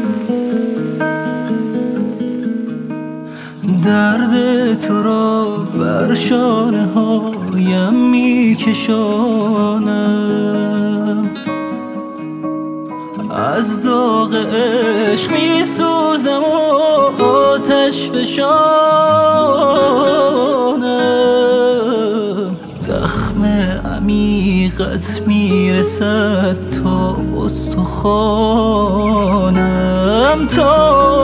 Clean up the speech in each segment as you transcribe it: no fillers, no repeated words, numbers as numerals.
درد تو را بر شانه هایم میکشانم، از داغ عشق میسوزم و آتش فشانم. زخم عمیقت میرسد تا استخوانم، تا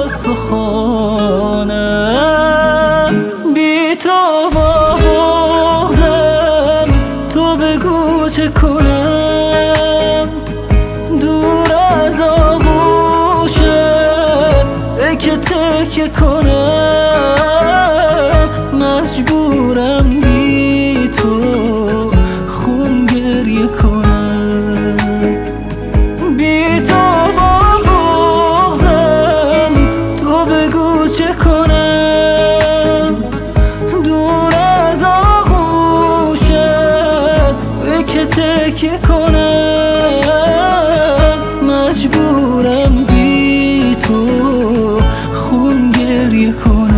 استخوانم. بی تو با بغضم، تو بگو چه کنم؟ دور از آغوشت تکه تکه کنم، مجبورم بی تو خون گریه کنم. بی تو با بغضم، تو بگو چه کنم؟ دور از آغوشت تکه تکه کنم، مجبورم بی تو خون گریه کنم.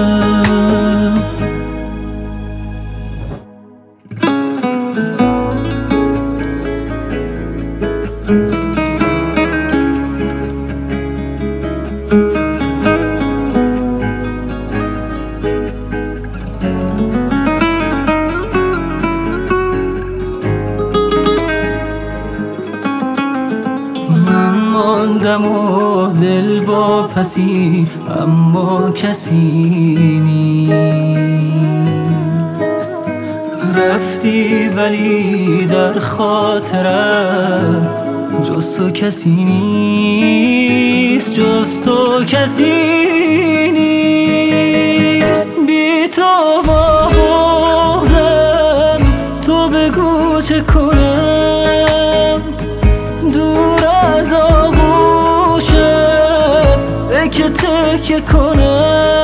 من ماندم و دل واپسی، اما کسی نیست. رفتی ولی در خاطرم جز تو کسی نیست، جز تو کسی نیست. بی تو با بغضم، تو بگو چه کنم؟ دور از آغوشت تکه تکه کنم،